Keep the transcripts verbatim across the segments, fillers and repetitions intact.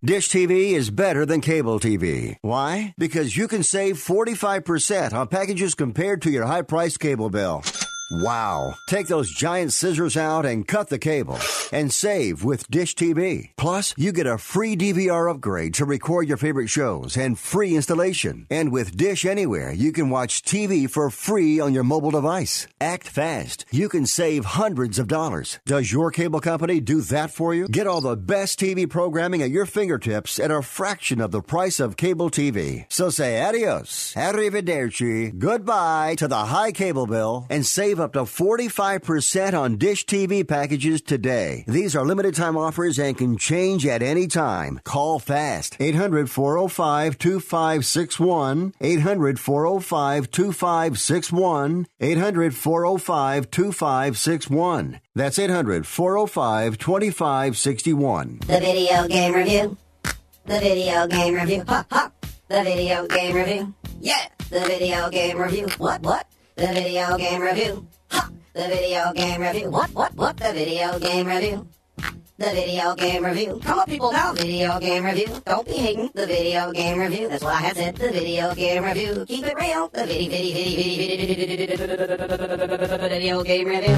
Dish T V is better than cable T V. Why? Because you can save forty-five percent on packages compared to your high-priced cable bill. Wow. Take those giant scissors out and cut the cable and save with Dish T V. Plus, you get a free D V R upgrade to record your favorite shows and free installation. And with Dish Anywhere, you can watch T V for free on your mobile device. Act fast. You can save hundreds of dollars. Does your cable company do that for you? Get all the best T V programming at your fingertips at a fraction of the price of cable T V. So say adios, arrivederci, goodbye to the high cable bill and save up to forty-five percent on Dish T V packages today. These are limited time offers and can change at any time. Call fast. eight hundred, four oh five, two five six one. eight hundred, four oh five, two five six one. eight hundred, four oh five, two five six one. That's eight hundred, four oh five, two five six one. The video game review. The video game review. Ha ha. The video game review. Yeah. The video game review. What what? The video game review. Ha! The video game review. What, what, what? The video game review. The video game review. Come on, people, now. Video game review. Don't be hating. The video game review. That's what I have said. The video game review. Keep it real. The video, video, video, video, video game review.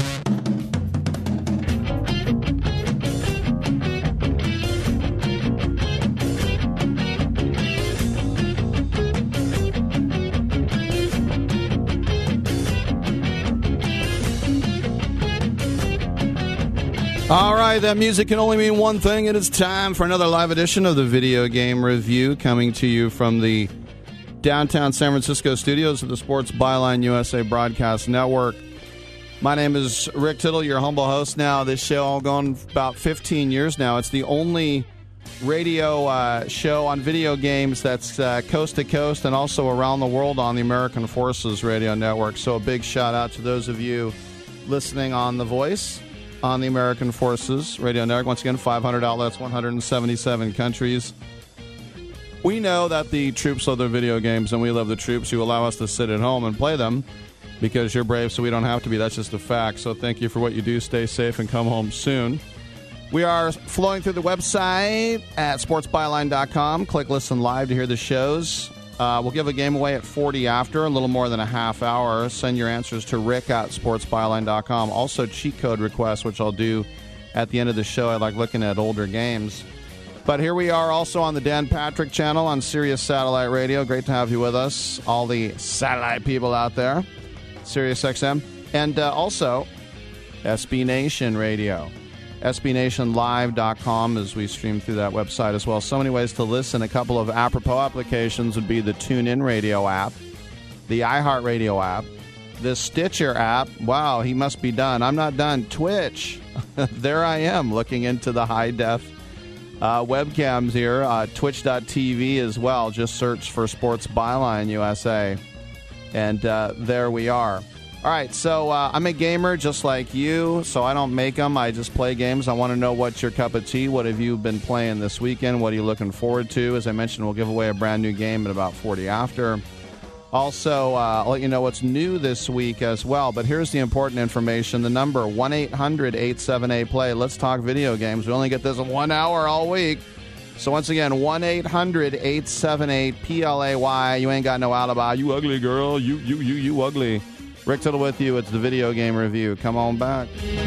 All right, that music can only mean one thing. It is time for another live edition of the Video Game Review, coming to you from the downtown San Francisco studios of the Sports Byline U S A Broadcast Network. My name is Rick Tittle, your humble host now. This show all going about fifteen years now. It's the only radio uh, show on video games that's uh, coast to coast and also around the world on the American Forces Radio Network. So a big shout out to those of you listening on The Voice on the American Forces Radio Network. Once again, five hundred outlets, one hundred seventy-seven countries. We know that the troops love their video games, and we love the troops who allow us to sit at home and play them because you're brave, so we don't have to be. That's just a fact. So thank you for what you do. Stay safe and come home soon. We are flowing through the website at sports byline dot com. Click Listen Live to hear the shows. Uh, we'll give a game away at forty after, a little more than a half hour. Send your answers to rick at sports byline dot com. Also, cheat code requests, which I'll do at the end of the show. I like looking at older games. But here we are also on the Dan Patrick channel on Sirius Satellite Radio. Great to have you with us, all the satellite people out there. Sirius X M. And uh, also, S B Nation Radio. S B nation live dot com as we stream through that website as well. So many ways to listen. A couple of apropos applications would be the TuneIn Radio app, the iHeartRadio app, the Stitcher app. Wow, he must be done. I'm not done. Twitch. There I am looking into the high-def uh, webcams here. Uh, twitch dot t v as well. Just search for Sports Byline U S A. And uh, there we are. All right, so uh, I'm a gamer just like you, so I don't make them. I just play games. I want to know what's your cup of tea. What have you been playing this weekend? What are you looking forward to? As I mentioned, we'll give away a brand new game at about forty after. Also, uh, I'll let you know what's new this week as well. But here's the important information. The number, one eight hundred eight seven eight play. Let's talk video games. We only get this in one hour all week. So once again, one eight hundred eight seven eight P L A Y. You ain't got no alibi. You ugly girl. You, you, you, you ugly. Rick Tittle with you. It's the Video Game Review. Come on back.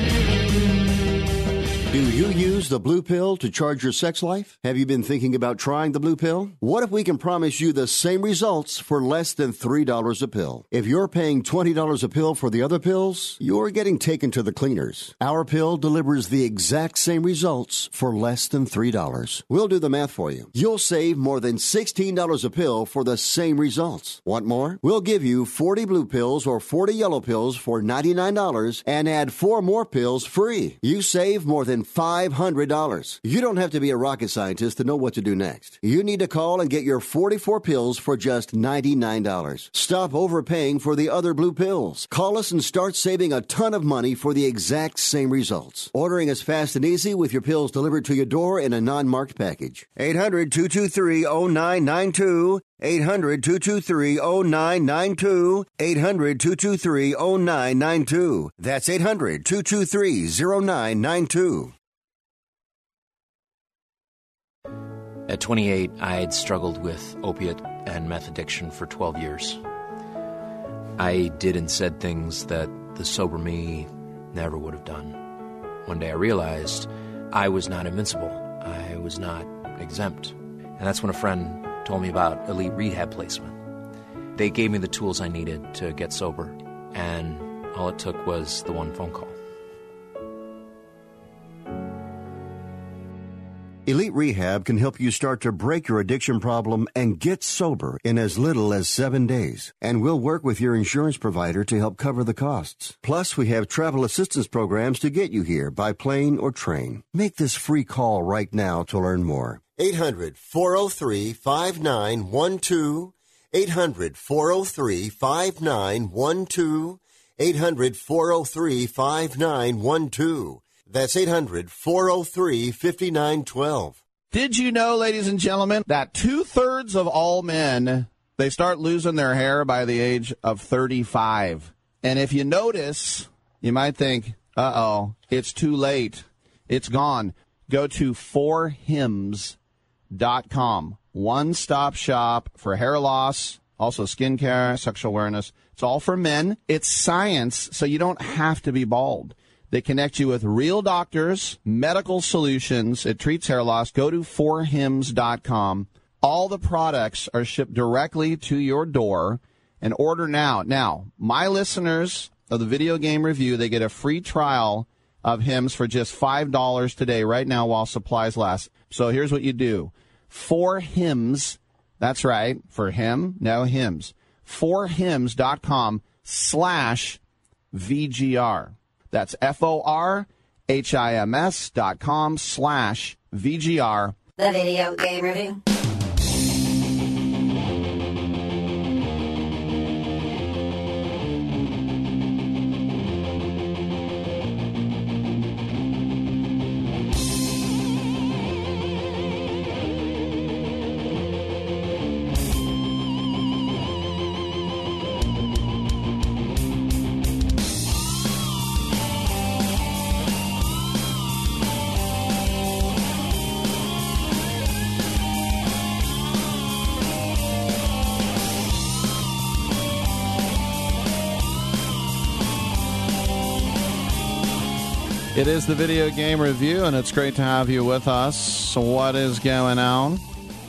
Do you use the blue pill to charge your sex life? Have you been thinking about trying the blue pill? What if we can promise you the same results for less than three dollars a pill? If you're paying twenty dollars a pill for the other pills, you're getting taken to the cleaners. Our pill delivers the exact same results for less than three dollars. We'll do the math for you. You'll save more than sixteen dollars a pill for the same results. Want more? We'll give you forty blue pills or forty yellow pills for ninety-nine dollars and add four more pills free. You save more than five hundred dollars. You don't have to be a rocket scientist to know what to do next. You need to call and get your forty-four pills for just ninety-nine dollars. Stop overpaying for the other blue pills. Call us and start saving a ton of money for the exact same results. Ordering is fast and easy with your pills delivered to your door in a non-marked package. eight hundred two two three oh nine nine two. eight hundred two two three oh nine nine two. eight hundred two two three oh nine nine two. That's eight hundred two two three oh nine nine two. At twenty-eight, I had struggled with opiate and meth addiction for twelve years. I did and said things that the sober me never would have done. One day I realized I was not invincible. I was not exempt. And that's when a friend told me about Elite Rehab Placement. They gave me the tools I needed to get sober, and all it took was the one phone call. Elite Rehab can help you start to break your addiction problem and get sober in as little as seven days. And we'll work with your insurance provider to help cover the costs. Plus, we have travel assistance programs to get you here by plane or train. Make this free call right now to learn more. eight hundred, four oh three, five nine one two. eight hundred, four oh three, five nine one two. eight hundred, four oh three, five nine one two. That's eight hundred, four oh three, five nine one two. Did you know, ladies and gentlemen, that two-thirds of all men, they start losing their hair by the age of thirty-five? And if you notice, you might think, uh-oh, it's too late. It's gone. Go to for hims dot com. One-stop shop for hair loss, also skincare, sexual awareness. It's all for men. It's science, so you don't have to be bald. They connect you with real doctors, medical solutions. It treats hair loss. Go to for hims dot com. All the products are shipped directly to your door, and order now. Now, my listeners of the Video Game Review, they get a free trial of Hims for just five dollars today, right now, while supplies last. So here's what you do. For Hims, that's right, for him, no Hims. for hims dot com slash V G R. That's F O R H I M S dot com slash V G R. The Video Game Review. It is the Video Game Review, and it's great to have you with us. So what is going on?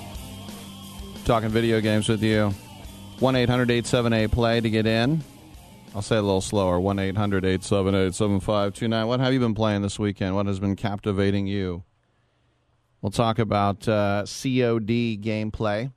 Talking video games with you. one eight hundred eight seven eight play to get in. I'll say it a little slower. one eight hundred eight seven eight seven five two nine. What have you been playing this weekend? What has been captivating you? We'll talk about uh, C O D gameplay.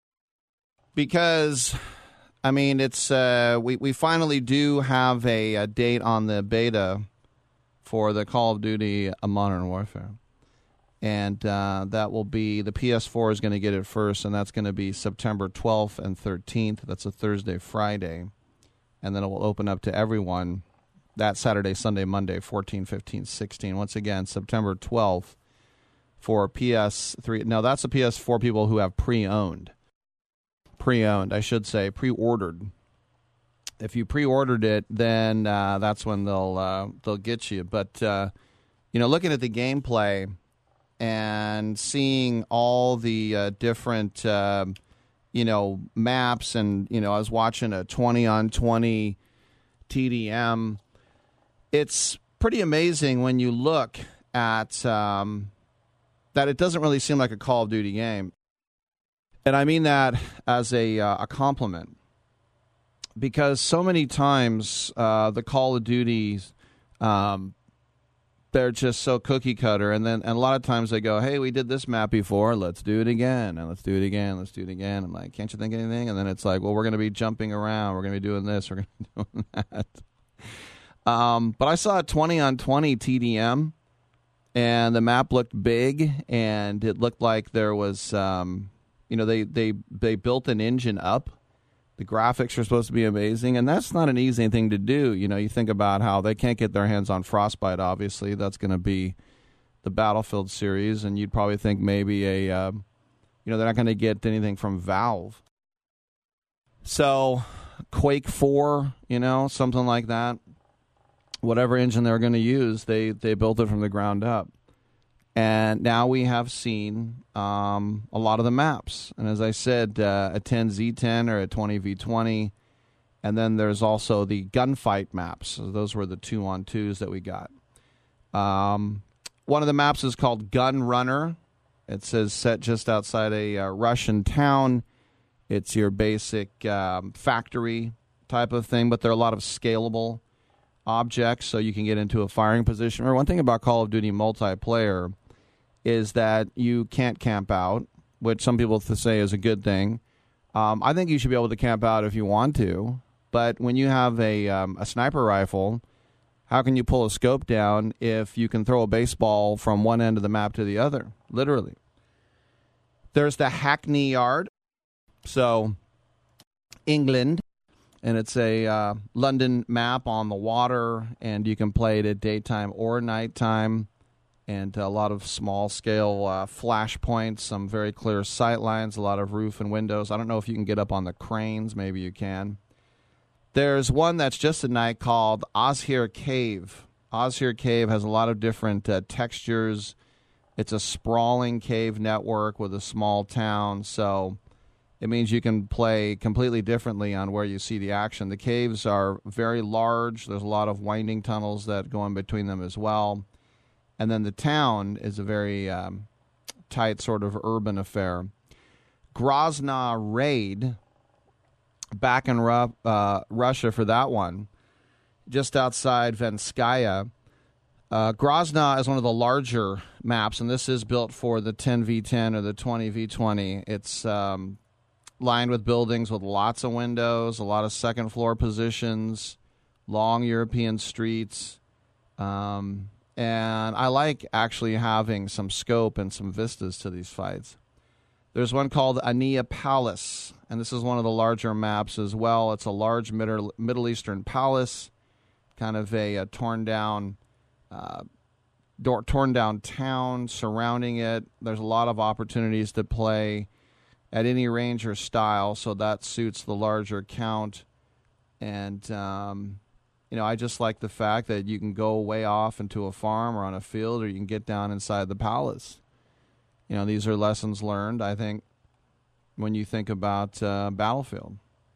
Because, I mean, it's uh, we, we finally do have a, a date on the beta for the Call of Duty uh, Modern Warfare. And uh, that will be, the P S four is going to get it first, and that's going to be September twelfth and thirteenth. That's a Thursday, Friday. And then it will open up to everyone that Saturday, Sunday, Monday, fourteen, fifteen, sixteen. Once again, September twelfth for P S three. Now, that's the P S four people who have pre-owned. Pre-owned, I should say, pre-ordered. If you pre-ordered it, then uh, that's when they'll uh, they'll get you. But uh, you know, looking at the gameplay and seeing all the uh, different uh, you know maps, and you know, I was watching a twenty on twenty T D M. It's pretty amazing when you look at um, that. It doesn't really seem like a Call of Duty game, and I mean that as a uh, a compliment. Because so many times uh, the Call of Duties, um, they're just so cookie cutter, and then and a lot of times they go, "Hey, we did this map before. Let's do it again, and let's do it again. Let's do it again." I'm like, "Can't you think of anything?" And then it's like, "Well, we're going to be jumping around. We're going to be doing this. We're going to be doing that." Um, but I saw a twenty on twenty T D M, and the map looked big, and it looked like there was, um, you know, they they they built an engine up. The graphics are supposed to be amazing, and that's not an easy thing to do. You know, you think about how they can't get their hands on Frostbite, obviously. That's going to be the Battlefield series, and you'd probably think maybe a, uh, you know, they're not going to get anything from Valve. So, Quake four, you know, something like that. Whatever engine they're going to use, they, they built it from the ground up. And now we have seen um, a lot of the maps. And as I said, uh, a ten v ten or a twenty v twenty. And then there's also the gunfight maps. So those were the two-on-twos that we got. Um, one of the maps is called Gun Runner. It says set just outside a uh, Russian town. It's your basic um, factory type of thing, but there are a lot of scalable objects, so you can get into a firing position. Or one thing about Call of Duty multiplayer is that you can't camp out, which some people say is a good thing. Um, I think you should be able to camp out if you want to, but when you have a um, a sniper rifle, how can you pull a scope down if you can throw a baseball from one end of the map to the other? Literally. There's the Hackney Yard. So, England, and it's a uh, London map on the water, and you can play it at daytime or nighttime, and a lot of small-scale uh, flash points, some very clear sight lines, a lot of roof and windows. I don't know if you can get up on the cranes. Maybe you can. There's one that's just at night called Ozhir Cave. Ozhir Cave has a lot of different uh, textures. It's a sprawling cave network with a small town, so it means you can play completely differently on where you see the action. The caves are very large. There's a lot of winding tunnels that go in between them as well. And then the town is a very um, tight sort of urban affair. Grozny Raid, back in Ru- uh, Russia for that one, just outside Venskaya. Uh, Grozny is one of the larger maps, and this is built for the ten v ten or the twenty v twenty. It's um, lined with buildings with lots of windows, a lot of second-floor positions, long European streets. Um, and I like actually having some scope and some vistas to these fights. There's one called Ania Palace, and this is one of the larger maps as well. It's a large Middle, Middle Eastern palace, kind of a, a torn-down uh, door, torn-down town surrounding it. There's a lot of opportunities to play at any range or style, so that suits the larger count. And, um, you know, I just like the fact that you can go way off into a farm or on a field, or you can get down inside the palace. You know, these are lessons learned, I think, when you think about uh, Battlefield.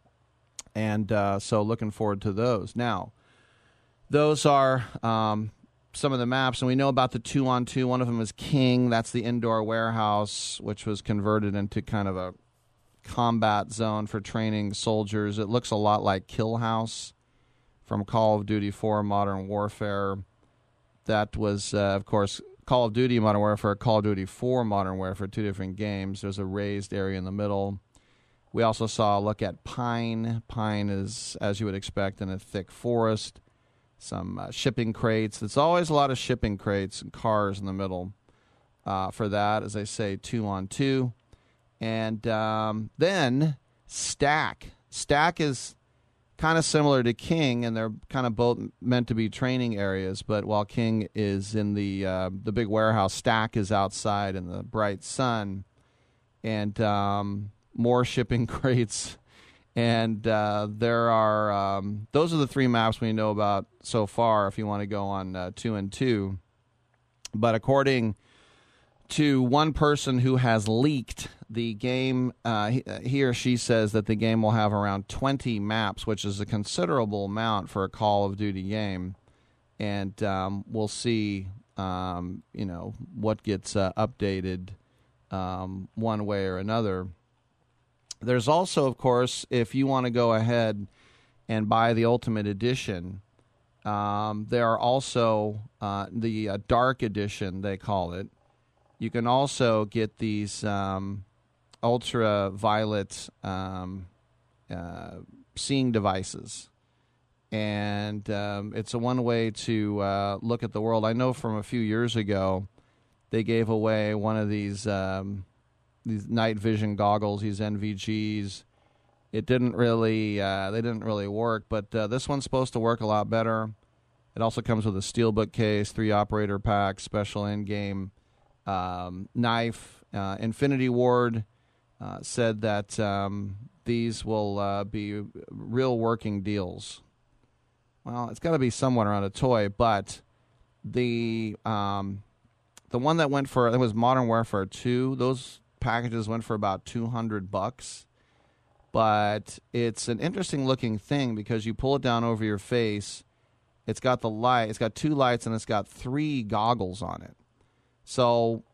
And uh, so looking forward to those. Now, those are um, some of the maps, and we know about the two-on-two. One of them is King. That's the indoor warehouse, which was converted into kind of a combat zone for training soldiers. It looks a lot like Kill House from Call of Duty four Modern Warfare. That was, uh, of course, Call of Duty Modern Warfare, Call of Duty four Modern Warfare, two different games. There's a raised area in the middle. We also saw a look at Pine. Pine is, as you would expect, in a thick forest. Some uh, shipping crates. There's always a lot of shipping crates and cars in the middle uh, for that, as I say, two on two. And um, then Stack. Stack is kind of similar to King, and they're kind of both meant to be training areas. But while King is in the uh, the big warehouse, Stack is outside in the bright sun, and um, more shipping crates. And uh, there are um, those are the three maps we know about so far. If you want to go on uh, two and two, but according to one person who has leaked the game, uh, he, he or she says that the game will have around twenty maps, which is a considerable amount for a Call of Duty game. And um, we'll see, um, you know, what gets uh, updated um, one way or another. There's also, of course, if you want to go ahead and buy the Ultimate Edition, um, there are also uh, the uh, Dark Edition, they call it. You can also get these um, ultraviolet um, uh, seeing devices. And um, it's a one way to uh, look at the world. I know from a few years ago, they gave away one of these um, these night vision goggles, these N V Gs. It didn't really, uh, they didn't really work, but uh, this one's supposed to work a lot better. It also comes with a steelbook case, three operator packs, special in-game um, knife. Uh, Infinity Ward uh, said that um, these will uh, be real working deals. Well, it's got to be somewhat around a toy, but the um, the one that went for, it was Modern Warfare two. Those packages went for about two hundred bucks. But it's an interesting looking thing because you pull it down over your face. It's got the light. It's got two lights and it's got three goggles on it. So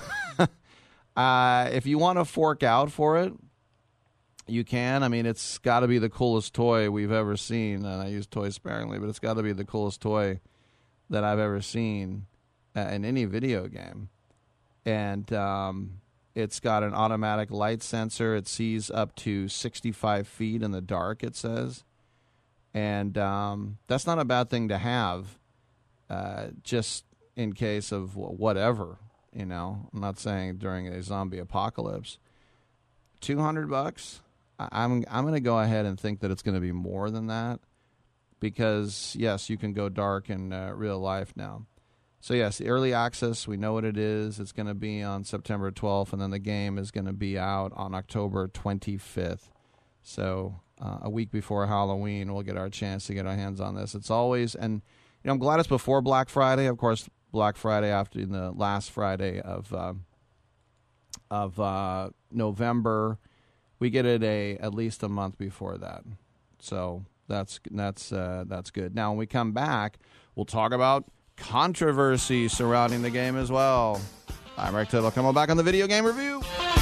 uh, if you want to fork out for it, you can. I mean, it's got to be the coolest toy we've ever seen. And I use toys sparingly, but it's got to be the coolest toy that I've ever seen uh, in any video game. And um, it's got an automatic light sensor. It sees up to sixty-five feet in the dark, it says. And um, that's not a bad thing to have, uh, just in case of whatever, you know. I'm not saying during a zombie apocalypse. two hundred bucks? I'm I'm going to go ahead and think that it's going to be more than that because, yes, you can go dark in uh, real life now. So, yes, the early access, we know what it is. It's going to be on September twelfth, and then the game is going to be out on October twenty-fifth. So uh, a week before Halloween, we'll get our chance to get our hands on this. It's always, and you know, I'm glad it's before Black Friday. Of course, Black Friday after the last Friday of uh, of uh, November. We get it a at least a month before that, so that's that's uh, that's good. Now, when we come back, we'll talk about controversy surrounding the game as well. I'm Rick Tittle. Come on back on the Video Game Review.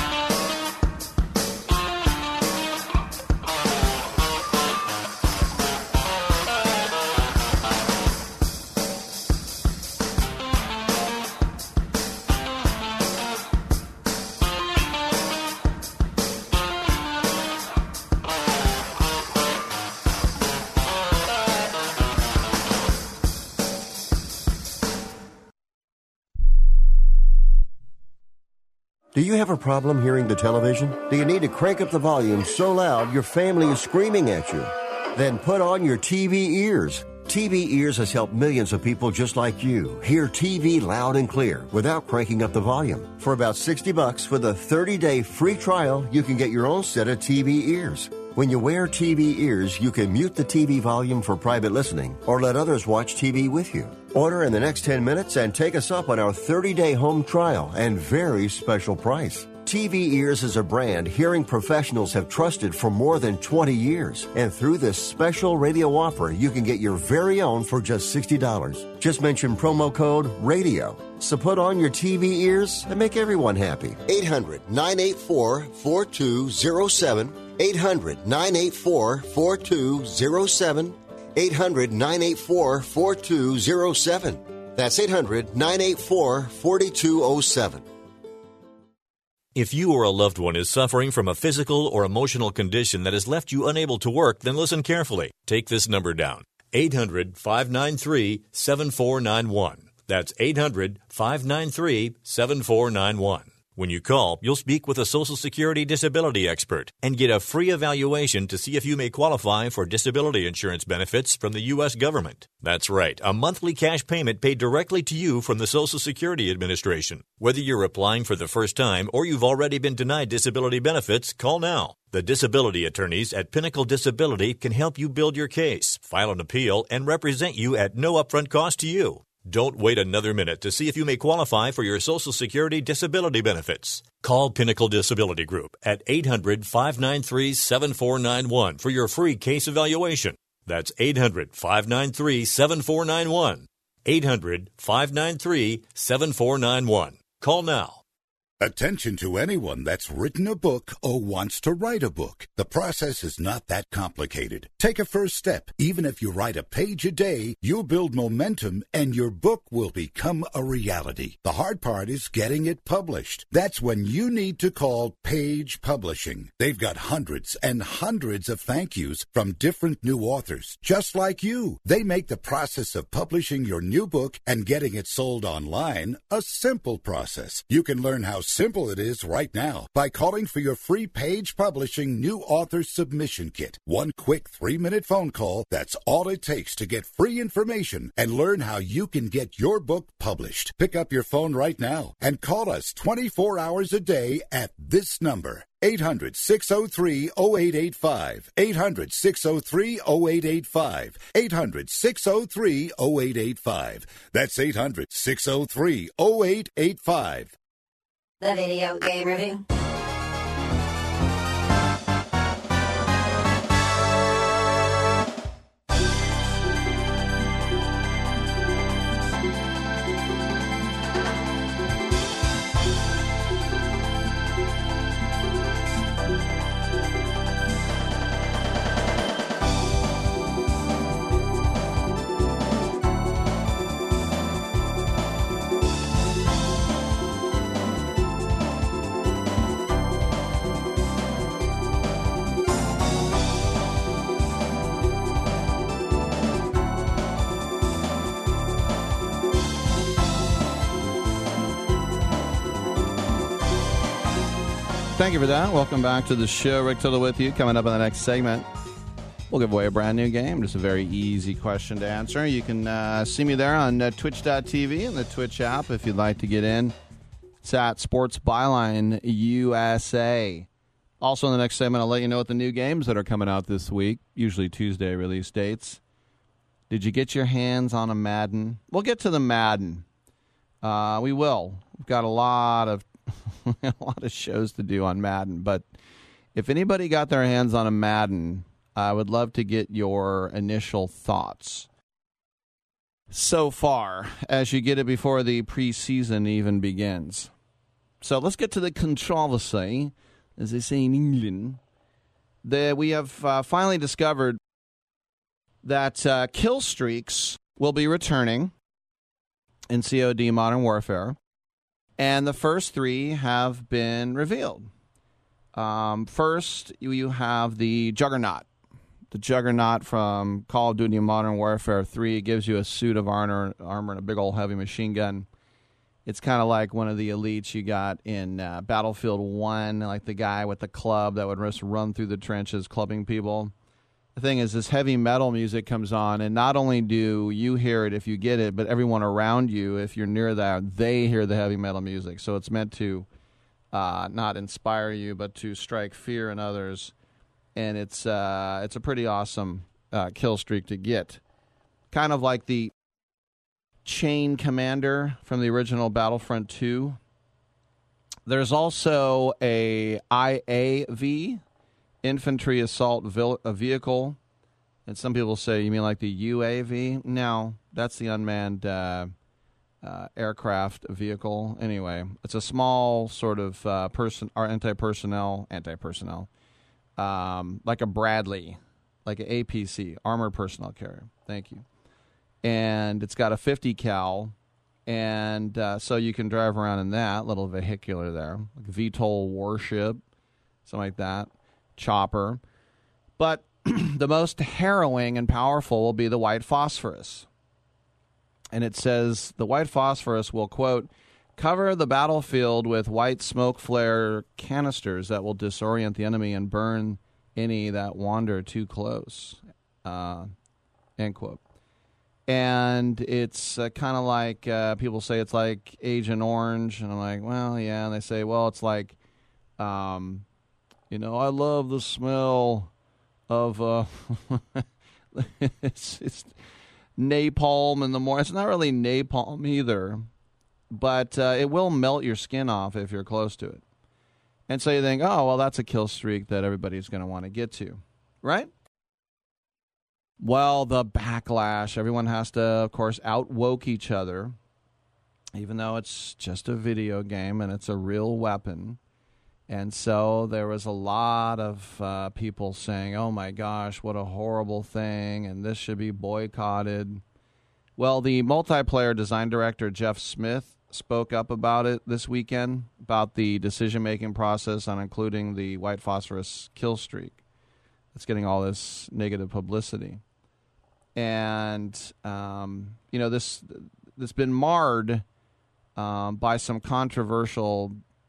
Do you have a problem hearing the television? Do you need to crank up the volume so loud your family is screaming at you? Then put on your T V ears. T V Ears has helped millions of people just like you hear T V loud and clear without cranking up the volume. For about sixty bucks with a thirty-day free trial, you can get your own set of T V ears. When you wear T V ears, you can mute the T V volume for private listening or let others watch T V with you. Order in the next ten minutes and take us up on our thirty-day home trial and very special price. T V Ears is a brand hearing professionals have trusted for more than twenty years. And through this special radio offer, you can get your very own for just sixty dollars. Just mention promo code RADIO. So put on your T V ears and make everyone happy. eight hundred, nine eight four, four two zero seven. eight hundred, nine eight four, four two zero seven. eight hundred, nine eight four, four two zero seven. That's eight hundred, nine eight four, four two zero seven. If you or a loved one is suffering from a physical or emotional condition that has left you unable to work, then listen carefully. Take this number down. eight hundred, five nine three, seven four nine one. That's eight hundred, five nine three, seven four nine one. When you call, you'll speak with a Social Security disability expert and get a free evaluation to see if you may qualify for disability insurance benefits from the U S government. That's right, a monthly cash payment paid directly to you from the Social Security Administration. Whether you're applying for the first time or you've already been denied disability benefits, call now. The disability attorneys at Pinnacle Disability can help you build your case, file an appeal, and represent you at no upfront cost to you. Don't wait another minute to see if you may qualify for your Social Security disability benefits. Call Pinnacle Disability Group at eight hundred, five nine three, seven four nine one for your free case evaluation. That's eight hundred, five nine three, seven four nine one. eight hundred, five nine three, seven four nine one. Call now. Attention to anyone that's written a book or wants to write a book. The process is not that complicated. Take a first step. Even if you write a page a day, you'll build momentum and your book will become a reality. The hard part is getting it published. That's when you need to call Page Publishing. They've got hundreds and hundreds of thank yous from different new authors, just like you. They make the process of publishing your new book and getting it sold online a simple process. You can learn how simple it is right now by calling for your free Page Publishing New Author Submission Kit. One quick three-minute phone call, that's all it takes to get free information and learn how you can get your book published. Pick up your phone right now and call us twenty-four hours a day at this number. eight hundred, six oh three, oh eight eight five. eight hundred, six oh three, oh eight eight five. eight hundred, six oh three, oh eight eight five. That's eight hundred, six oh three, oh eight eight five. The Video Game Review. Thank you for that. Welcome back to the show. Rick Tittle with you. Coming up in the next segment, we'll give away a brand new game. Just a very easy question to answer. You can uh, see me there on uh, twitch dot t v and the Twitch app if you'd like to get in. It's at Sports Byline U S A. Also in the next segment, I'll let you know what the new games that are coming out this week, usually Tuesday release dates. Did you get your hands on a Madden? We'll get to the Madden. Uh, we will. We've got a lot of a lot of shows to do on Madden, but if anybody got their hands on a Madden, I would love to get your initial thoughts so far as you get it before the preseason even begins. So let's get to the controversy, as they say in England. That we have uh, finally discovered that uh, kill streaks will be returning in C O D Modern Warfare. And the first three have been revealed. Um, first, you, you have the Juggernaut. The Juggernaut from Call of Duty Modern Warfare three. It gives you a suit of armor, armor and a big old heavy machine gun. It's kind of like one of the elites you got in uh, Battlefield one, like the guy with the club that would just run through the trenches clubbing people. The thing is, this heavy metal music comes on, and not only do you hear it if you get it, but everyone around you, if you're near that, they hear the heavy metal music. So it's meant to uh, not inspire you, but to strike fear in others. And it's uh, it's a pretty awesome uh, kill streak to get. Kind of like the Chain Commander from the original Battlefront two. There's also a I A V, Infantry Assault Vehicle, and some people say, you mean like the U A V? No, that's the unmanned uh, uh, aircraft vehicle. Anyway, it's a small sort of uh, person or anti-personnel, anti-personnel, um, like a Bradley, like an A P C, armored personnel carrier. Thank you. And it's got a fifty cal, and uh, so you can drive around in that little vehicular there, like V TOL warship, something like that. Chopper. But the most harrowing and powerful will be the white phosphorus. And it says the white phosphorus will, quote, cover the battlefield with white smoke flare canisters that will disorient the enemy and burn any that wander too close, uh, end quote. And it's uh, kind of like, uh, people say it's like Agent Orange, and I'm like, well, yeah, and they say, well, it's like, um, you know, I love the smell of uh, it's, it's napalm in the morning. It's not really napalm either, but uh, it will melt your skin off if you're close to it. And so you think, oh, well, that's a kill streak that everybody's going to want to get to, right? Well, the backlash. Everyone has to, of course, outwoke each other, even though it's just a video game and it's a real weapon. And so there was a lot of uh, people saying, oh, my gosh, what a horrible thing, and this should be boycotted. Well, the multiplayer design director, Jeff Smith, spoke up about it this weekend, about the decision-making process on including the white phosphorus kill streak. It's getting all this negative publicity. And, um, you know, this this been marred um, by some controversial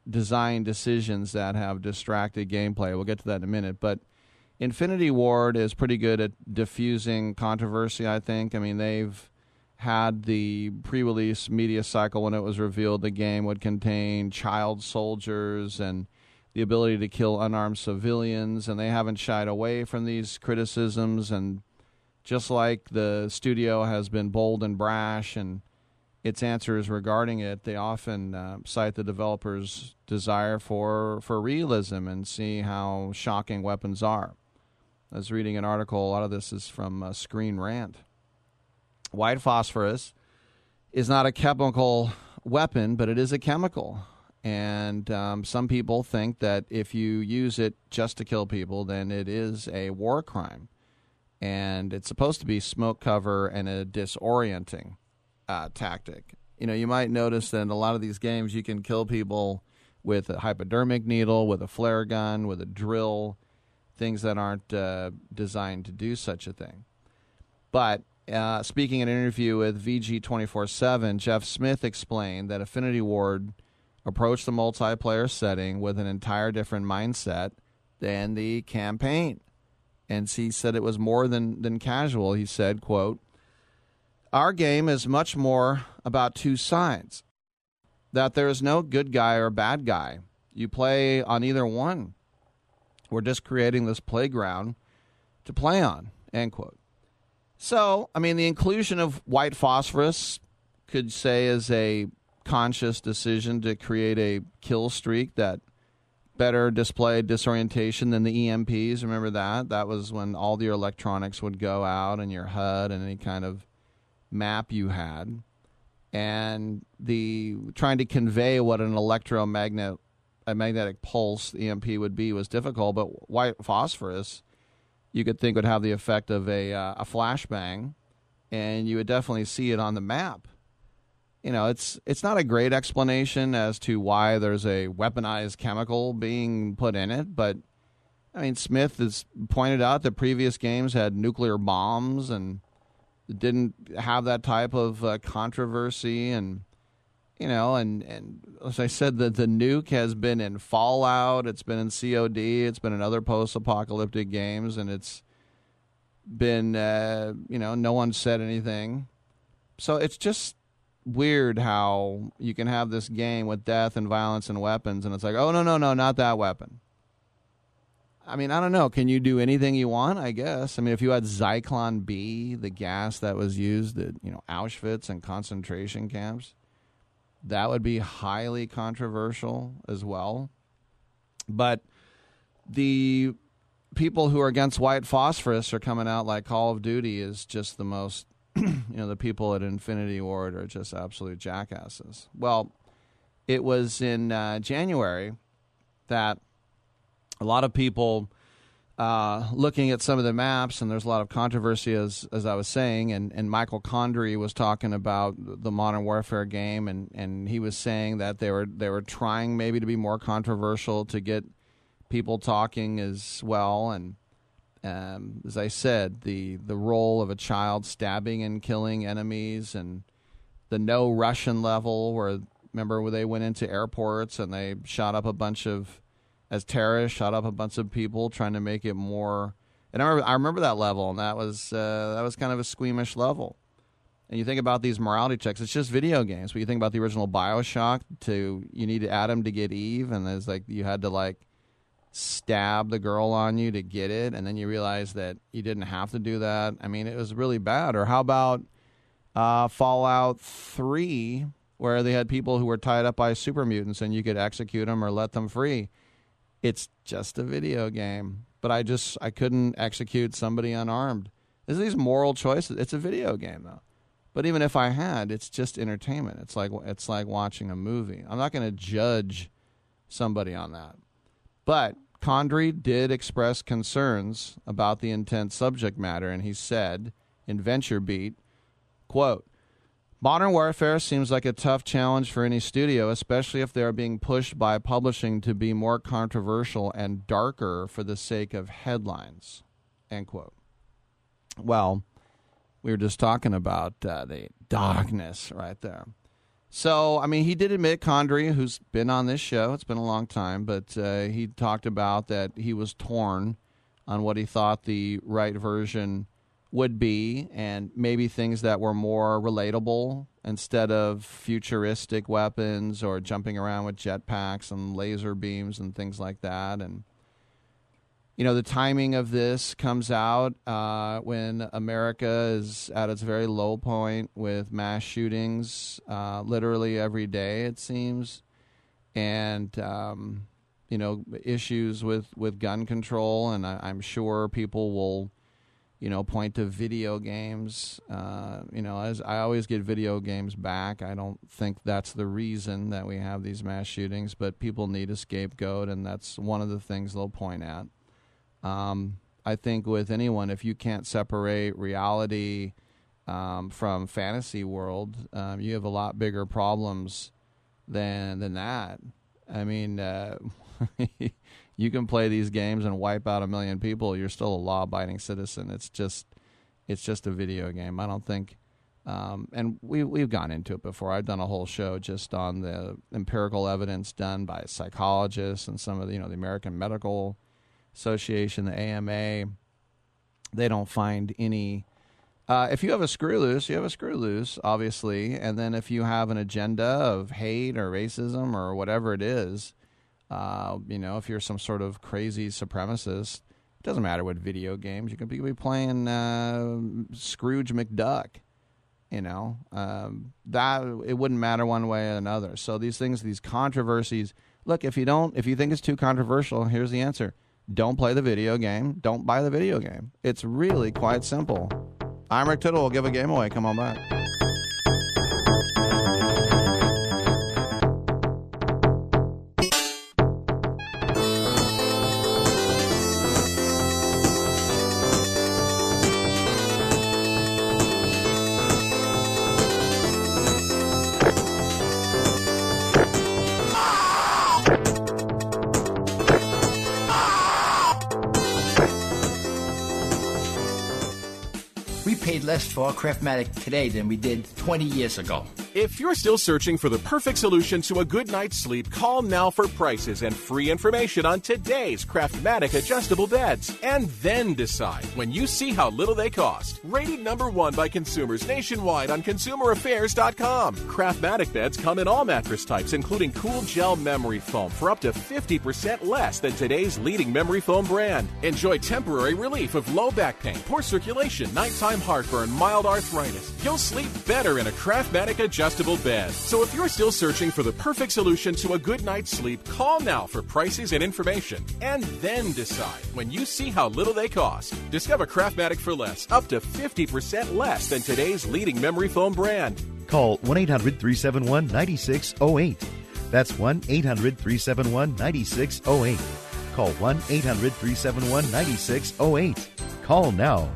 design decisions that have distracted gameplay. We'll get to that in a minute. But Infinity Ward is pretty good at diffusing controversy, I think. I mean, they've had the pre-release media cycle when it was revealed the game would contain child soldiers and the ability to kill unarmed civilians, and they haven't shied away from these criticisms. And just like the studio has been bold and brash and its answers regarding it, they often uh, cite the developers' desire for, for realism and see how shocking weapons are. I was reading an article, a lot of this is from uh, Screen Rant. White phosphorus is not a chemical weapon, but it is a chemical. And um, some people think that if you use it just to kill people, then it is a war crime. And it's supposed to be smoke cover and a disorienting uh, tactic. You know, you might notice that in a lot of these games you can kill people with a hypodermic needle, with a flare gun, with a drill, things that aren't uh, designed to do such a thing. But uh, speaking in an interview with V G twenty-four seven, Jeff Smith explained that Infinity Ward approached the multiplayer setting with an entire different mindset than the campaign. And he said it was more than, than casual. He said, quote, "Our game is much more about two sides, that there is no good guy or bad guy. You play on either one. We're just creating this playground to play on," end quote. So, I mean, the inclusion of white phosphorus could say is a conscious decision to create a kill streak that better displayed disorientation than the E M Ps. Remember that? That was when all your electronics would go out and your H U D and any kind of map you had. And the trying to convey what an electromagnet a magnetic pulse, E M P, would be was difficult, but white phosphorus you could think would have the effect of a uh, a flashbang, and you would definitely see it on the map. You know, it's it's not a great explanation as to why there's a weaponized chemical being put in it, but I mean, Smith has pointed out that previous games had nuclear bombs and didn't have that type of uh, controversy, and you know, and, and as I said, the, the nuke has been in Fallout, it's been in C O D, it's been in other post-apocalyptic games, and it's been, uh, you know, no one said anything. So it's just weird how you can have this game with death and violence and weapons, and it's like, oh, no, no, no, not that weapon. I mean, I don't know. Can you do anything you want, I guess? I mean, if you had Zyklon B, the gas that was used at, you know, Auschwitz and concentration camps, that would be highly controversial as well. But the people who are against white phosphorus are coming out like Call of Duty is just the most, you know, the people at Infinity Ward are just absolute jackasses. Well, it was in uh, January that a lot of people uh, looking at some of the maps, and there's a lot of controversy, as as I was saying, and, and Michael Condrey was talking about the Modern Warfare game, and, and he was saying that they were they were trying maybe to be more controversial to get people talking as well. And um, as I said, the, the role of a child stabbing and killing enemies, and the no Russian level, where, remember, where they went into airports and they shot up a bunch of, as terrorists, shot up a bunch of people trying to make it more. And I remember, I remember that level, and that was uh, that was kind of a squeamish level. And you think about these morality checks, it's just video games. But you think about the original BioShock, to you need Adam to get Eve, and there's like you had to like stab the girl on you to get it, and then you realize that you didn't have to do that. I mean, it was really bad. Or how about uh, Fallout three, where they had people who were tied up by super mutants, and you could execute them or let them free. It's just a video game, but I just I couldn't execute somebody unarmed. There's these moral choices. It's a video game, though. But even if I had, it's just entertainment. It's like it's like watching a movie. I'm not going to judge somebody on that. But Condrey did express concerns about the intense subject matter, and he said in VentureBeat, quote, "Modern Warfare seems like a tough challenge for any studio, especially if they are being pushed by publishing to be more controversial and darker for the sake of headlines," end quote. Well, we were just talking about uh, the darkness right there. So, I mean, he did admit, Condry, who's been on this show, it's been a long time, but uh, he talked about that he was torn on what he thought the right version would be, and maybe things that were more relatable instead of futuristic weapons or jumping around with jetpacks and laser beams and things like that. And, you know, the timing of this comes out uh, when America is at its very low point with mass shootings uh, literally every day, it seems, and, um, you know, issues with, with gun control. And I, I'm sure people will, you know, point to video games. Uh, you know, as I always get video games back. I don't think that's the reason that we have these mass shootings, but people need a scapegoat, and that's one of the things they'll point at. Um, I think with anyone, if you can't separate reality um, from fantasy world, um, you have a lot bigger problems than than that. I mean, uh, you can play these games and wipe out a million people. You're still a law-abiding citizen. It's just, it's just a video game. I don't think, um, and we we've gone into it before. I've done a whole show just on the empirical evidence done by psychologists and some of the, you know, the American Medical Association, the A M A. They don't find any. Uh, if you have a screw loose, you have a screw loose, obviously. And then if you have an agenda of hate or racism or whatever it is, uh, you know, if you're some sort of crazy supremacist, it doesn't matter what video games. You could be, be playing uh, Scrooge McDuck, you know. Um, that it wouldn't matter one way or another. So these things, these controversies, look, if you don't, if you think it's too controversial, here's the answer. Don't play the video game. Don't buy the video game. It's really quite simple. I'm Rick Tittle. We'll give a game away. Come on back. Less for our Craftmatic today than we did twenty years ago. If you're still searching for the perfect solution to a good night's sleep, call now for prices and free information on today's Craftmatic adjustable beds. And then decide when you see how little they cost. Rated number one by consumers nationwide on consumer affairs dot com. Craftmatic beds come in all mattress types, including cool gel memory foam for up to fifty percent less than today's leading memory foam brand. Enjoy temporary relief of low back pain, poor circulation, nighttime heartburn, mild arthritis. You'll sleep better in a Craftmatic adjustable bed. So if you're still searching for the perfect solution to a good night's sleep, call now for prices and information. And then decide when you see how little they cost. Discover Craftmatic for less, up to fifty percent less than today's leading memory foam brand. Call one eight hundred three seven one nine six zero eight. That's one eight hundred three seven one nine six zero eight. Call one eight hundred three seven one nine six zero eight. Call now.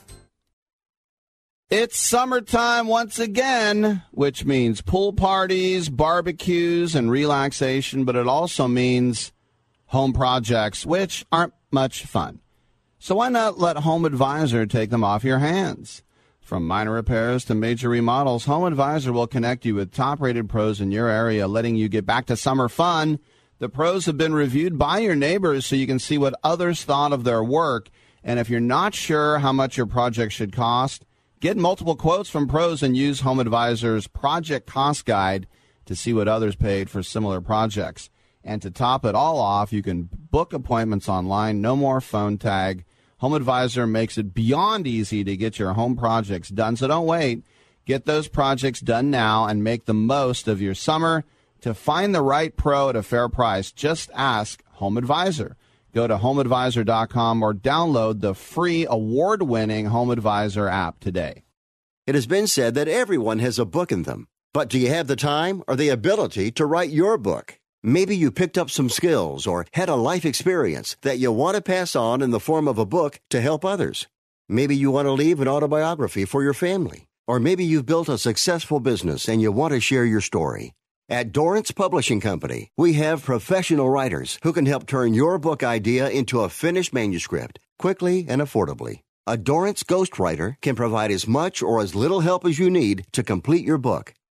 It's summertime once again, which means pool parties, barbecues, and relaxation, but it also means home projects, which aren't much fun. So why not let Home Advisor take them off your hands? From minor repairs to major remodels, Home Advisor will connect you with top-rated pros in your area, letting you get back to summer fun. The pros have been reviewed by your neighbors so you can see what others thought of their work. And if you're not sure how much your project should cost, get multiple quotes from pros and use Home Advisor's Project Cost Guide to see what others paid for similar projects. And to top it all off, you can book appointments online, no more phone tag. Home Advisor makes it beyond easy to get your home projects done, so don't wait. Get those projects done now and make the most of your summer. To find the right pro at a fair price, just ask Home Advisor. Go to home advisor dot com or download the free award-winning Home Advisor app today. It has been said that everyone has a book in them. But do you have the time or the ability to write your book? Maybe you picked up some skills or had a life experience that you want to pass on in the form of a book to help others. Maybe you want to leave an autobiography for your family. Or maybe you've built a successful business and you want to share your story. At Dorrance Publishing Company, we have professional writers who can help turn your book idea into a finished manuscript quickly and affordably. A Dorrance ghostwriter can provide as much or as little help as you need to complete your book.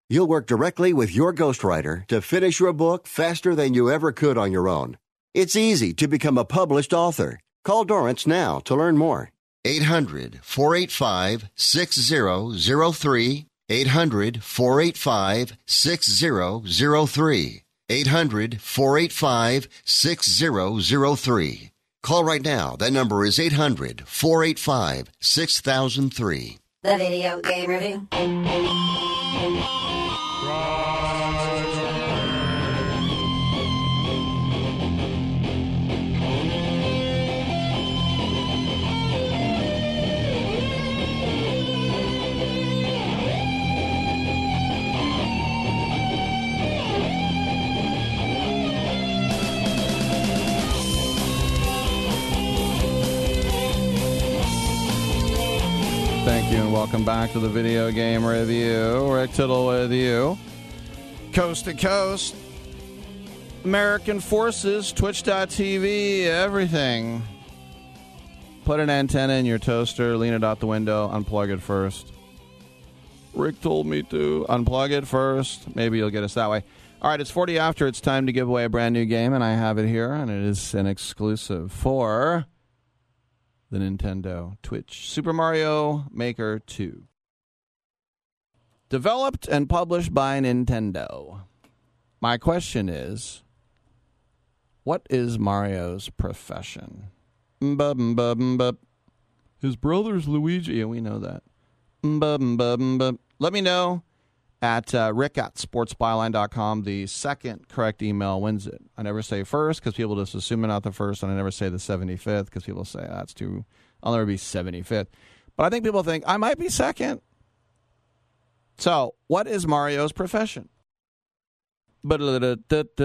You'll work directly with your ghostwriter to finish your book faster than you ever could on your own. It's easy to become a published author. Call Dorrance now to learn more. eight hundred, four eight five, six zero zero three. eight hundred, four eight five, six zero zero three. eight hundred, four eight five, six zero zero three. Call right now. That number is eight hundred, four eight five, six thousand three. The Video Game Review. Thank you and welcome back to the Video Game Review. Rick Tittle with you. Coast to coast. American Forces, Twitch dot T V, everything. Put an antenna in your toaster, lean it out the window, unplug it first. Rick told me to. Unplug it first. Maybe you'll get us that way. All right, it's forty after. It's time to give away a brand new game, and I have it here, and it is an exclusive for the Nintendo Twitch. Super Mario Maker two. Developed and published by Nintendo. My question is, what is Mario's profession? Mbub, mbub, mbub. His brother's Luigi. Yeah, we know that. Mbub, mbub, mbub. Let me know at uh, rick at sports byline dot com. The second correct email wins it. I never say first because people just assume I'm not the first, and I never say the seventy-fifth because people say that's too, I'll never be seventy-fifth. But I think people think I might be second. So, what is Mario's profession? This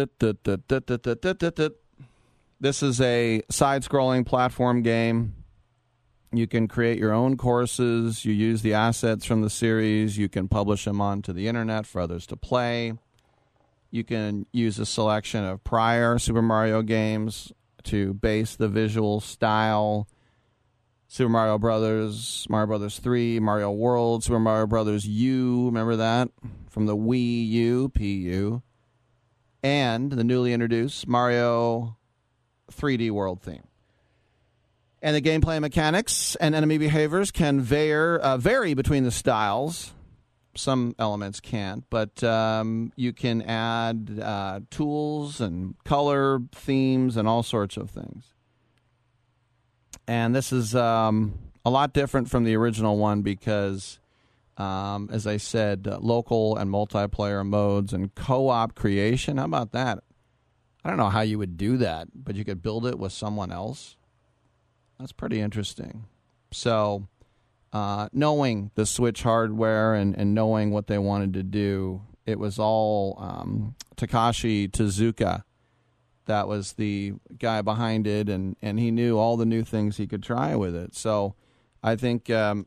is a side-scrolling platform game. You can create your own courses. You use the assets from the series. You can publish them onto the internet for others to play. You can use a selection of prior Super Mario games to base the visual style. Super Mario Brothers, Mario Brothers three, Mario World, Super Mario Brothers U, remember that? From the Wii U, P U. And the newly introduced Mario three D World theme. And the gameplay mechanics and enemy behaviors can var- uh, vary between the styles. Some elements can't, but um, you can add uh, tools and color themes and all sorts of things. And this is um, a lot different from the original one because, um, as I said, uh, local and multiplayer modes and co-op creation. How about that? I don't know how you would do that, but you could build it with someone else. That's pretty interesting. So, uh, knowing the Switch hardware and, and knowing what they wanted to do, it was all um, Takashi Tezuka. That was the guy behind it, and, and he knew all the new things he could try with it. So, I think um,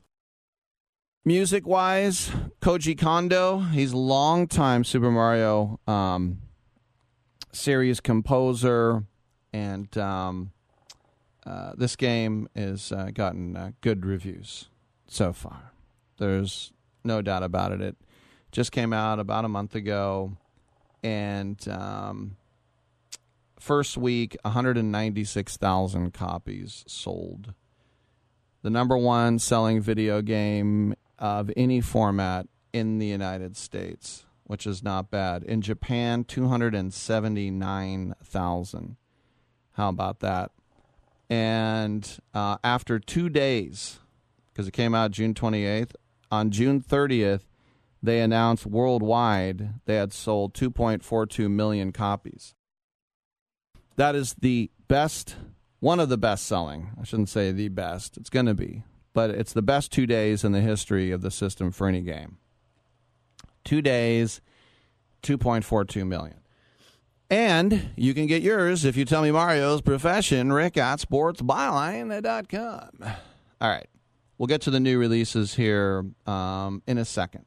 music-wise, Koji Kondo, he's a long-time Super Mario um, series composer, and Um, Uh, this game has uh, gotten uh, good reviews so far. There's no doubt about it. It just came out about a month ago, and um, first week, one hundred ninety-six thousand copies sold. The number one selling video game of any format in the United States, which is not bad. In Japan, two hundred seventy-nine thousand. How about that? And uh, after two days, because it came out June twenty-eighth, on June thirtieth, they announced worldwide they had sold two point four two million copies. That is the best, one of the best selling. I shouldn't say the best. It's going to be. But it's the best two days in the history of the system for any game. Two days, two point four two million. And you can get yours if you tell me Mario's profession, Rick at sports byline dot com. All right. We'll get to the new releases here um, in a second.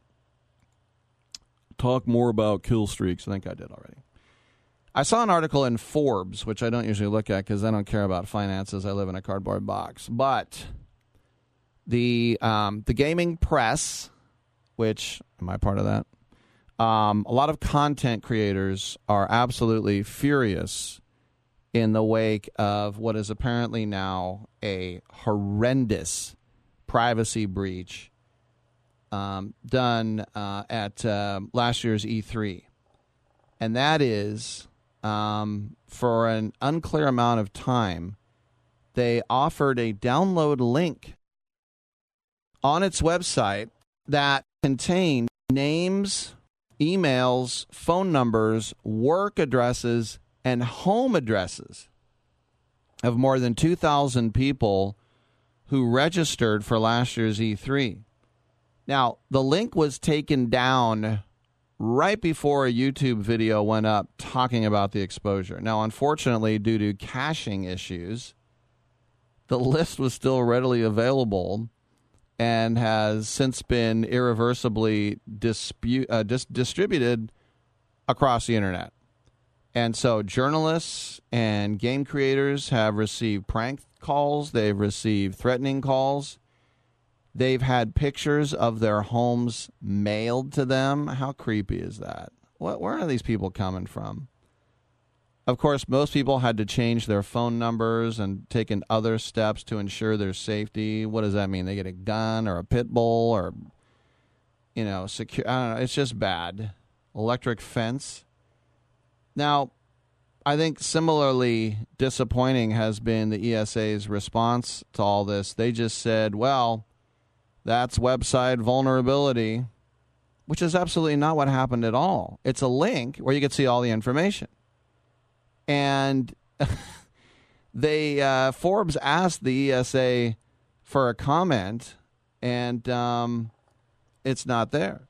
Talk more about kill streaks. I think I did already. I saw an article in Forbes, which I don't usually look at because I don't care about finances. I live in a cardboard box. But the um, the gaming press, which, am I part of that? Um, a lot of content creators are absolutely furious in the wake of what is apparently now a horrendous privacy breach um, done uh, at uh, last year's E three. And that is, um, for an unclear amount of time, they offered a download link on its website that contained names, emails, phone numbers, work addresses, and home addresses of more than two thousand people who registered for last year's E three. Now, the link was taken down right before a YouTube video went up talking about the exposure. Now, unfortunately, due to caching issues, the list was still readily available and has since been irreversibly dispute, uh, dis- distributed across the internet. And so journalists and game creators have received prank calls. They've received threatening calls. They've had pictures of their homes mailed to them. How creepy is that? What, where are these people coming from? Of course, most people had to change their phone numbers and taken other steps to ensure their safety. What does that mean? They get a gun or a pit bull or, you know, secure. I don't know. It's just bad. Electric fence. Now, I think similarly disappointing has been the E S A's response to all this. They just said, well, that's website vulnerability, which is absolutely not what happened at all. It's a link where you can see all the information. And they uh, Forbes asked the E S A for a comment, and um, it's not there.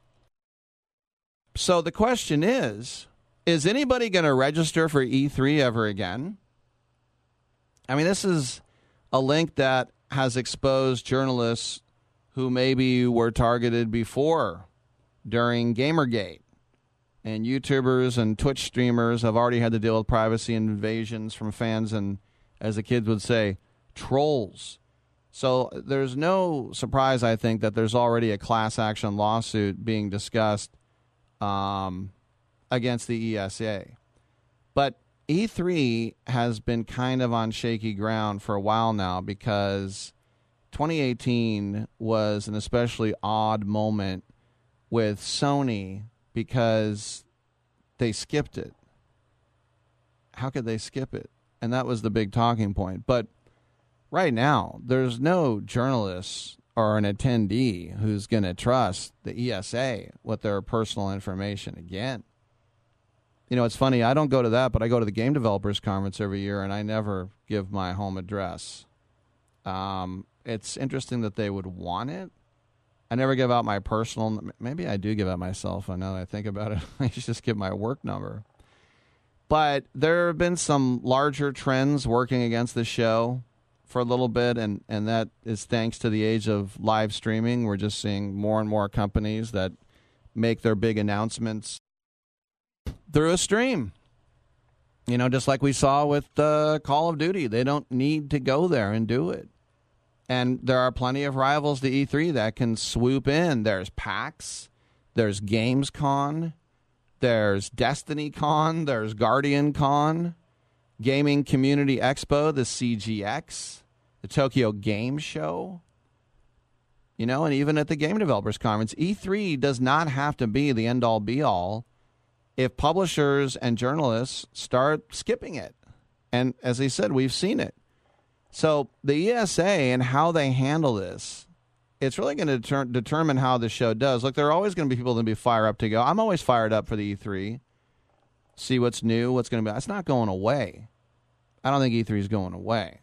So the question is, is anybody going to register for E three ever again? I mean, this is a link that has exposed journalists who maybe were targeted before during Gamergate. And YouTubers and Twitch streamers have already had to deal with privacy invasions from fans and, as the kids would say, trolls. So there's no surprise, I think, that there's already a class action lawsuit being discussed um, against the E S A. But E three has been kind of on shaky ground for a while now because twenty eighteen was an especially odd moment with Sony because they skipped it. How could they skip it? And that was the big talking point. But right now, there's no journalist or an attendee who's going to trust the E S A with their personal information again. You know, it's funny, I don't go to that, but I go to the Game Developers Conference every year, and I never give my home address. Um, it's interesting that they would want it. I never give out my personal, maybe I do give out my cell phone now that I think about it. I just give my work number. But there have been some larger trends working against the show for a little bit, and, and that is thanks to the age of live streaming. We're just seeing more and more companies that make their big announcements through a stream. You know, just like we saw with uh, Call of Duty. They don't need to go there and do it. And there are plenty of rivals to E three that can swoop in. There's PAX, there's Gamescom, there's DestinyCon, there's GuardianCon, Gaming Community Expo, the C G X, the Tokyo Game Show. You know, and even at the Game Developers Conference, E three does not have to be the end-all, be-all if publishers and journalists start skipping it. And as I said, we've seen it. So the E S A and how they handle this, it's really going to deter- determine how the show does. Look, there are always going to be people that be fired up to go. I'm always fired up for the E three. See what's new, what's going to be. It's not going away. I don't think E three is going away.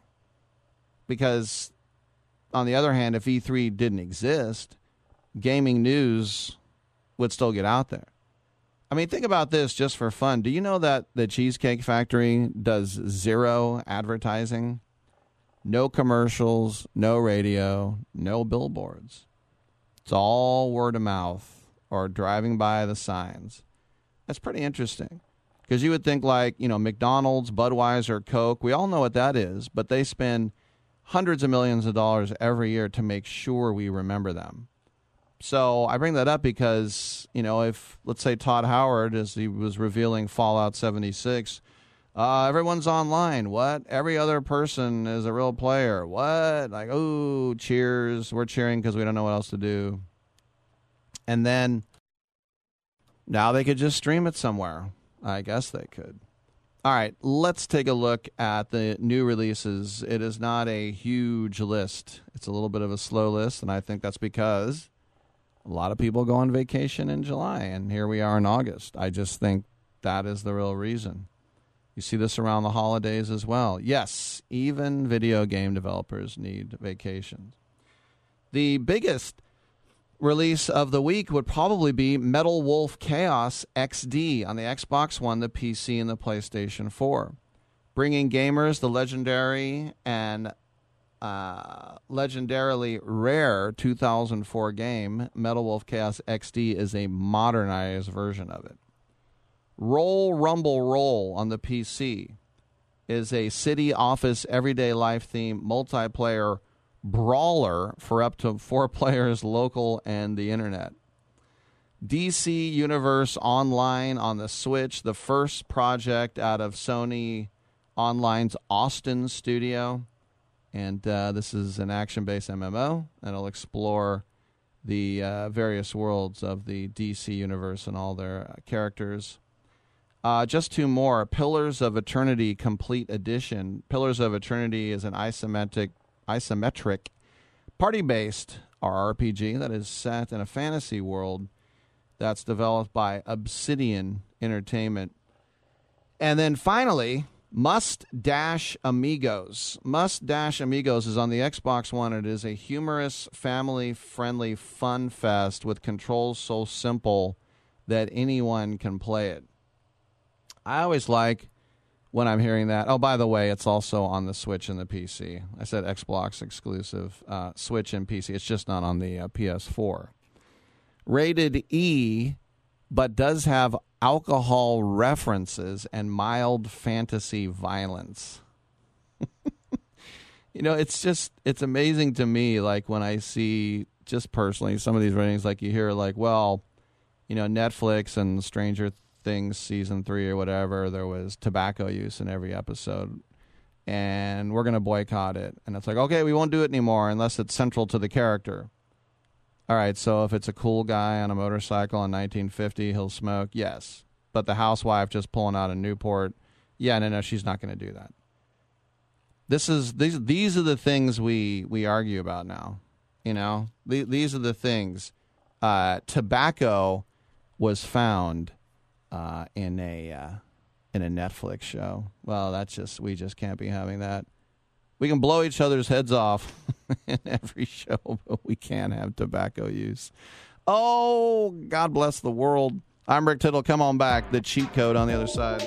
Because, on the other hand, if E three didn't exist, gaming news would still get out there. I mean, think about this just for fun. Do you know that the Cheesecake Factory does zero advertising? No commercials, no radio, no billboards. It's all word of mouth or driving by the signs. That's pretty interesting. Because you would think like, you know, McDonald's, Budweiser, Coke, we all know what that is, but they spend hundreds of millions of dollars every year to make sure we remember them. So I bring that up because, you know, if, let's say, Todd Howard, as he was revealing Fallout seventy-six, uh, everyone's online. What? Every other person is a real player. What? Like, oh, cheers. We're cheering because we don't know what else to do. And then now they could just stream it somewhere. I guess they could. All right, let's take a look at the new releases. It is not a huge list. It's a little bit of a slow list, and I think that's because a lot of people go on vacation in July, and here we are in August. I just think that is the real reason. You see this around the holidays as well. Yes, even video game developers need vacations. The biggest release of the week would probably be Metal Wolf Chaos X D on the Xbox One, the P C, and the PlayStation four. Bringing gamers the legendary and uh, legendarily rare two thousand four game, Metal Wolf Chaos X D is a modernized version of it. Roll Rumble Roll on the P C is a city, office, everyday life theme multiplayer brawler for up to four players local and the internet. D C Universe Online on the Switch, the first project out of Sony Online's Austin studio. And uh, this is an action-based M M O, and it'll explore the uh, various worlds of the D C Universe and all their uh, characters. Uh, just two more. Pillars of Eternity Complete Edition. Pillars of Eternity is an isometric isometric party-based R P G that is set in a fantasy world that's developed by Obsidian Entertainment. And then finally, Must Dash Amigos. Must Dash Amigos is on the Xbox One. It is a humorous, family-friendly fun fest with controls so simple that anyone can play it. I always like when I'm hearing that. Oh, by the way, it's also on the Switch and the P C. I said Xbox exclusive, uh, Switch and P C. It's just not on the uh, P S four. Rated E, but does have alcohol references and mild fantasy violence. You know, it's just, it's amazing to me, like, when I see, just personally, some of these ratings, like, you hear, like, well, you know, Netflix and Stranger Things season three or whatever, there was tobacco use in every episode, and we're going to boycott it. And it's like, okay, we won't do it anymore unless it's central to the character. All right, so if it's a cool guy on a motorcycle in nineteen fifty, he'll smoke, yes. But the housewife just pulling out a Newport, yeah, no, no, she's not going to do that. This is these these are the things we we argue about now. You know, these are the things. Uh, tobacco was found uh, in a uh, in a Netflix show. Well, that's just we just can't be having that. We can blow each other's heads off in every show, but we can't have tobacco use. Oh, God bless the world. I'm Rick Tittle. Come on back. The cheat code on the other side.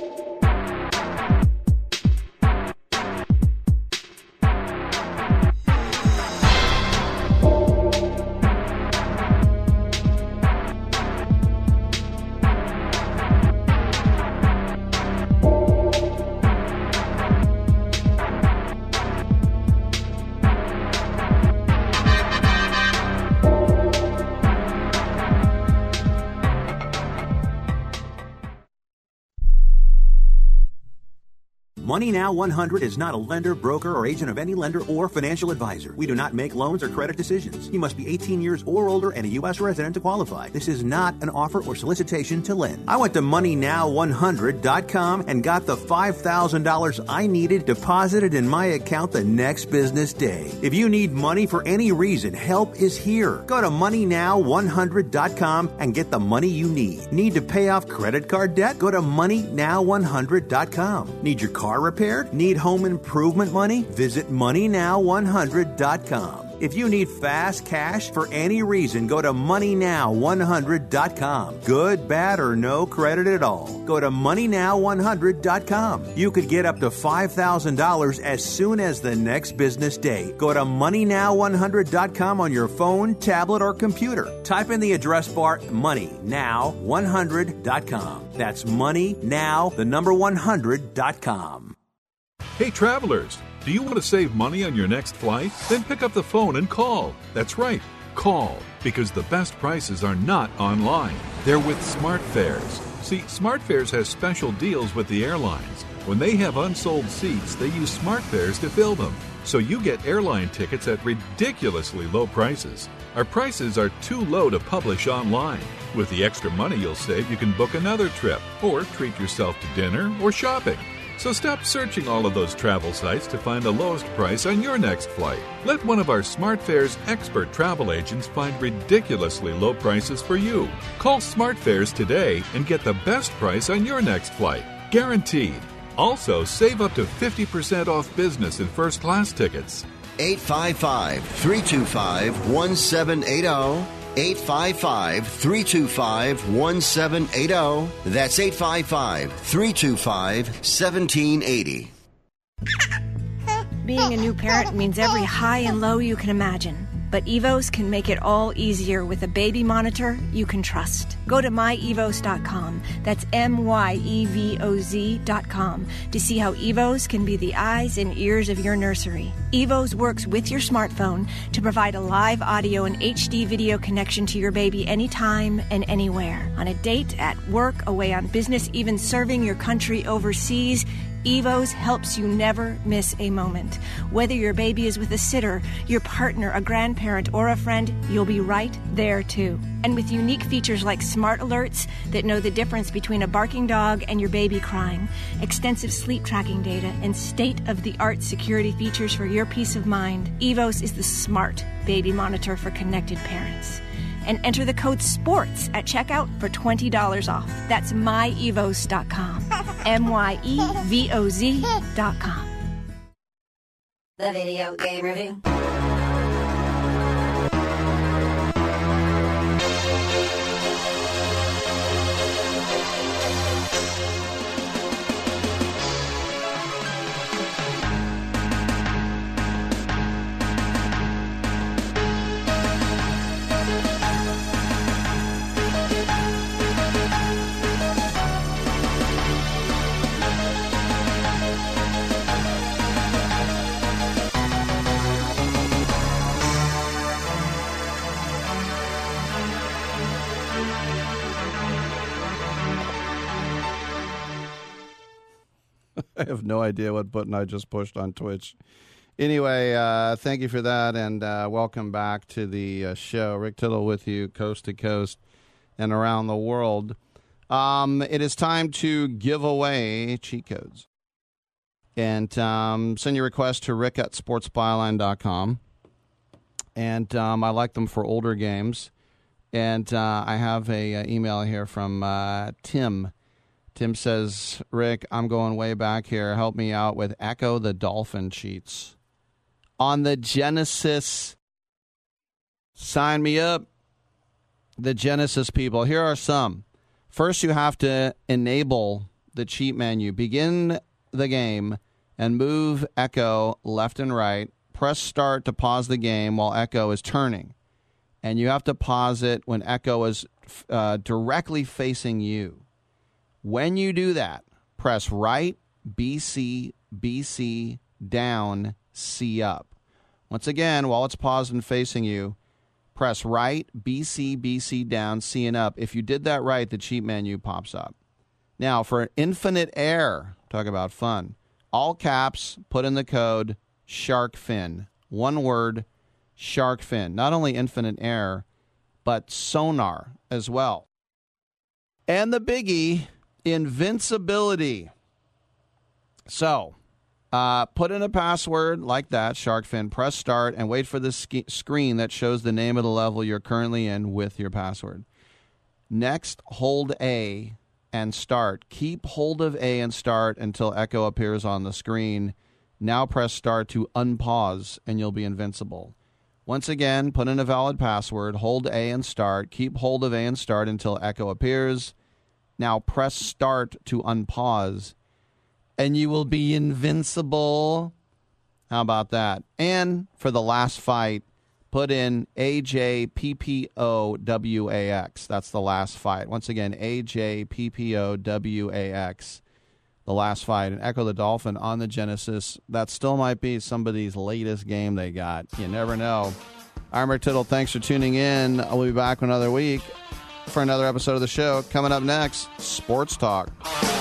Money Now one hundred is not a lender, broker, or agent of any lender or financial advisor. We do not make loans or credit decisions. You must be eighteen years or older and a U S resident to qualify. This is not an offer or solicitation to lend. I went to money now one hundred dot com and got the five thousand dollars I needed deposited in my account the next business day. If you need money for any reason, help is here. Go to money now one hundred dot com and get the money you need. Need to pay off credit card debt? Go to money now one hundred dot com. Need your car repaired? Need home improvement money? Visit money now one hundred dot com. If you need fast cash for any reason, go to money now one hundred dot com. Good, bad, or no credit at all. Go to money now one hundred dot com. You could get up to five thousand dollars as soon as the next business day. Go to money now one hundred dot com on your phone, tablet, or computer. Type in the address bar money now one hundred dot com. That's money now, the number one hundred dot com. Hey, travelers. Do you want to save money on your next flight? Then pick up the phone and call. That's right. Call, because the best prices are not online. They're with SmartFares. See, SmartFares has special deals with the airlines. When they have unsold seats, they use SmartFares to fill them. So you get airline tickets at ridiculously low prices. Our prices are too low to publish online. With the extra money you'll save, you can book another trip or treat yourself to dinner or shopping. So stop searching all of those travel sites to find the lowest price on your next flight. Let one of our SmartFares expert travel agents find ridiculously low prices for you. Call SmartFares today and get the best price on your next flight. Guaranteed. Also, save up to fifty percent off business and first class tickets. eight five five, three two five, one seven eight zero. eight five five, three two five, one seven eight zero. That's eight five five, three two five, one seven eight zero. Being a new parent means every high and low you can imagine. But Evos can make it all easier with a baby monitor you can trust. Go to my evos dot com, that's M Y E V O Z dot com, to see how Evos can be the eyes and ears of your nursery. Evos works with your smartphone to provide a live audio and H D video connection to your baby anytime and anywhere. On a date, at work, away on business, even serving your country overseas, Evos helps you never miss a moment. Whether your baby is with a sitter, your partner, a grandparent, or a friend, you'll be right there too. And with unique features like smart alerts that know the difference between a barking dog and your baby crying, extensive sleep tracking data, and state-of-the-art security features for your peace of mind, Evos is the smart baby monitor for connected parents. And enter the code SPORTS at checkout for twenty dollars off. That's my evos dot com. M Y E V O Z dot com. The Video Game Review. I have no idea what button I just pushed on Twitch. Anyway, uh, thank you for that, and uh, welcome back to the uh, show. Rick Tittle with you, coast to coast and around the world. Um, it is time to give away cheat codes. And um, send your request to rick at sports byline dot com. And um, I like them for older games. And uh, I have a, a email here from uh, Tim. Tim says, Rick, I'm going way back here. Help me out with Echo the Dolphin cheats. On the Genesis, sign me up. The Genesis people. Here are some. First, you have to enable the cheat menu. Begin the game and move Echo left and right. Press start to pause the game while Echo is turning. And you have to pause it when Echo is uh, directly facing you. When you do that, press right, B C, B C, down, C up. Once again, while it's paused and facing you, press right, B C, B C, down, C and up. If you did that right, the cheat menu pops up. Now, for Infinite Air, talk about fun, all caps, put in the code Shark Fin. One word, Shark Fin. Not only Infinite Air, but Sonar as well. And the biggie, Invincibility. So, uh, put in a password like that, SharkFin, press start, and wait for the sk- screen that shows the name of the level you're currently in with your password. Next, hold A and start. Keep hold of A and start until Echo appears on the screen. Now press start to unpause, and you'll be invincible. Once again, put in a valid password, hold A and start. Keep hold of A and start until Echo appears. Now press start to unpause, and you will be invincible. How about that? And for the last fight, put in A J P P O W A X. That's the last fight. Once again, A J P P O W A X, the last fight. And Echo the Dolphin on the Genesis. That still might be somebody's latest game they got. You never know. I'm Rick Tittle. Thanks for tuning in. We'll be back another week for another episode of the show. Coming up next, Sports Talk.